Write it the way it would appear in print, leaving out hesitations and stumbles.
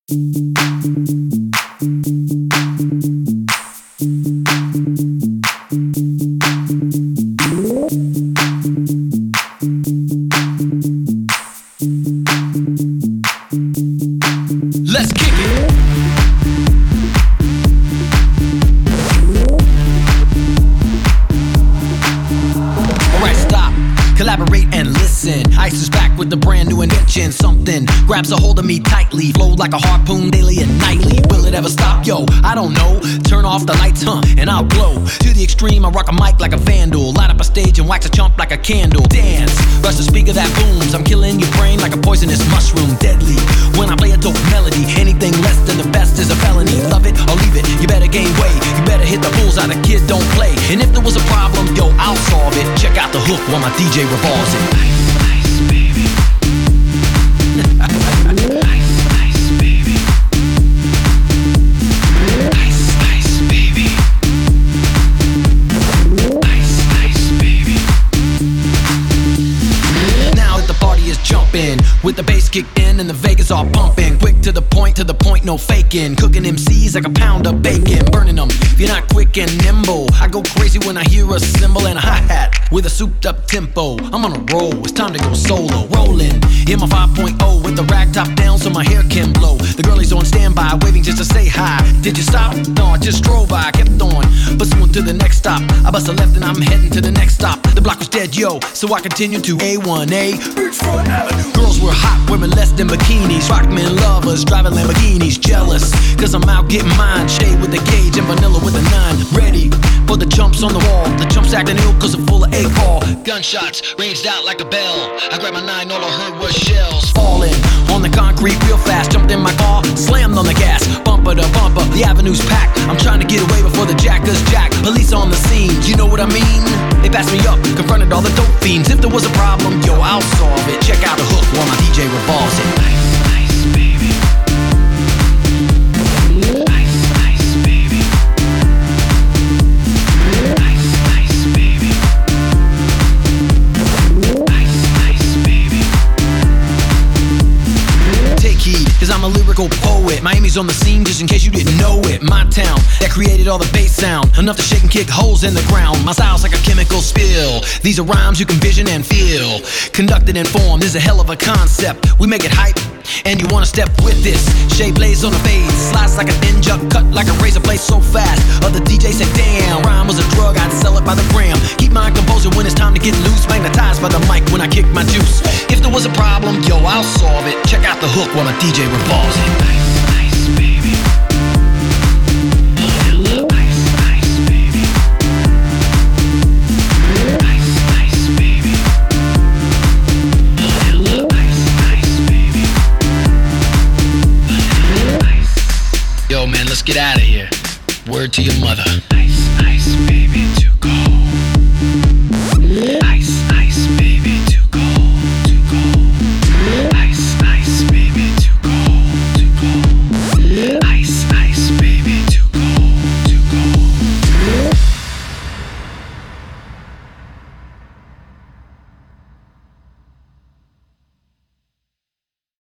Let's kick it. Alright, stop, collaborate and listen. Ice is back with a brand new invention. Something grabs a hold of me tightly, flow like a harpoon daily and nightly. Will it ever stop? Yo, I don't know. Turn off the lights, and I'll glow. To the extreme, I rock a mic like a vandal. Light up a stage and wax a chump like a candle. Dance, rush the speaker that booms. I'm killing your brain like a poisonous mushroom. Deadly, when I play a dope melody. Anything less than the best is a felony. Love it or leave it, you better gain weight. You better hit the bullseye, the kid don't play. And if there was a problem, yo, I'll solve it. Check out the hook while my DJ revolves it. Ice, ice, baby. Ice, ice, baby. Ice, ice, baby. Ice, ice, baby. Now that the party is jumping, with the bass kicked in and the Vegas all pumping. Quick to the point, no faking. Cooking MCs like a pound of bacon. Burning them, if you're not quick and nimble. I go crazy when I hear a cymbal and a hi-hat with a souped up tempo. I'm on a roll, it's time to go solo. Rolling in my 5.0 with the rag top down so my hair can blow. The girlies on standby, waving just to say hi. Did you stop? No, I just drove by, kept on pursuing to the next stop. I bust a left and I'm heading to the next stop. The block was dead, yo, so I continued to A1A Beachfront Avenue. Girls were hot, wearing less than bikinis. Rockmen lovers, driving Lamborghinis. Jealous, cause I'm out getting mine. Shade with the gauge and vanilla with a 9. Ready for the chumps on the wall. The chumps acting ill cause they're full of A-ball. Gunshots ranged out like a bell. I grabbed my 9, all I heard was shells falling on the concrete real fast. Jumped in my car, slammed on the gas. Bumper to bumper, the avenue's packed. I'm trying to get away before the jackers jack. Police on the scene, you know what I mean? They passed me up, confronted all the dope fiends. If there was a problem, yo, I'll solve it. Check out the hook while my DJ revolves it. Ice, ice, baby. Ice, ice, baby. Ice, ice, baby. Ice, ice, baby. Take heed, cause I'm a lyrical poet. Miami's on the scene just in case you didn't know it. My town, that created all the bass sound. Enough to shake and kick holes in the ground. My style's like a chemical spill. These are rhymes you can vision and feel. Conducted in form, this is a hell of a concept. We make it hype, and you wanna step with this. Shade blades on the fade, slice like a ninja, cut like a razor blade so fast. Other DJs say, damn, rhyme was a drug, I'd sell it by the gram. Keep my composure when it's time to get loose. Magnetized by the mic when I kick my juice. If there was a problem, yo, I'll solve it. Check out the hook while my DJ revolves it. Ice, ice, baby. Ice, ice, baby. Ice, ice, baby. Ice, ice, baby. Ice, Yo, man, let's get out of here. Word to your mother. ice, ice, baby.